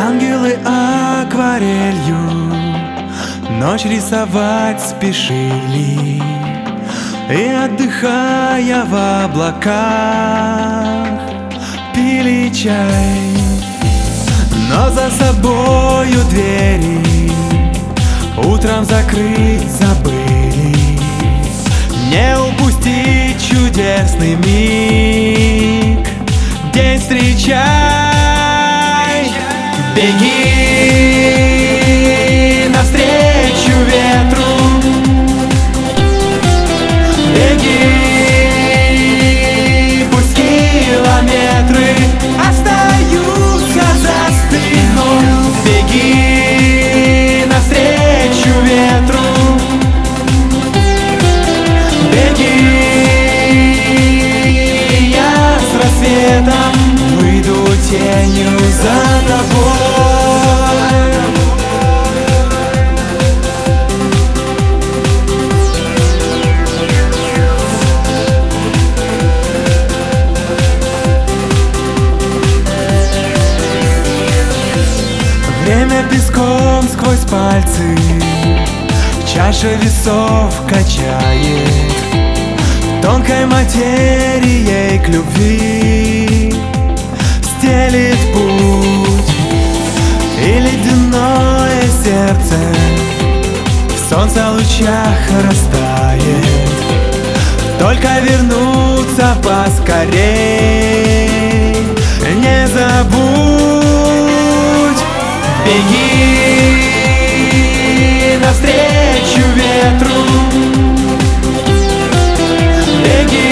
Ангелы акварелью ночь рисовать спешили, и, отдыхая в облаках, пили чай. Но за собою двери утром закрыть забыли. Не упустить чудесный миг, день встречай. Беги навстречу ветру, беги, пусть километры остаются за спиной. Беги навстречу ветру, беги, я с рассветом выйду тенью за тобой. Время песком сквозь пальцы чаша весов качает, тонкой материей к любви стелит путь, и ледяное сердце в солнце лучах растает. Только вернуться поскорей, не забудь. Беги навстречу ветру, беги,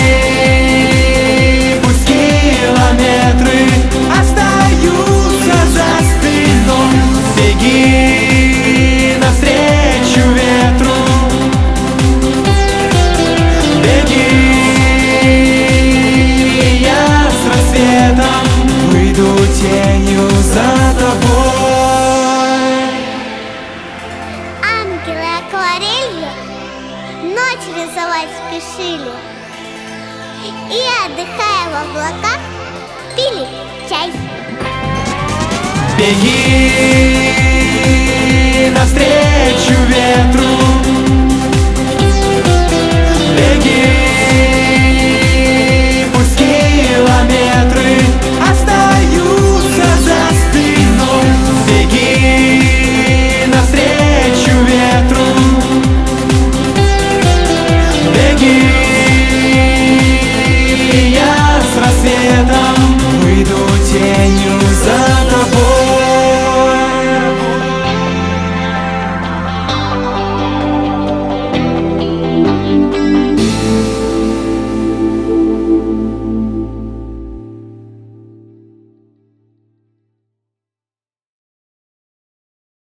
пусть километры остаются за спиной. Беги навстречу ветру, беги, я с рассветом выйду тенью за тобой. Ангелы акварелью ночь рисовать спешили, и, отдыхая в облаках, пили чай. Беги навстречу ветру, беги, пусть километры остаются за спиной. Беги навстречу ветру, беги,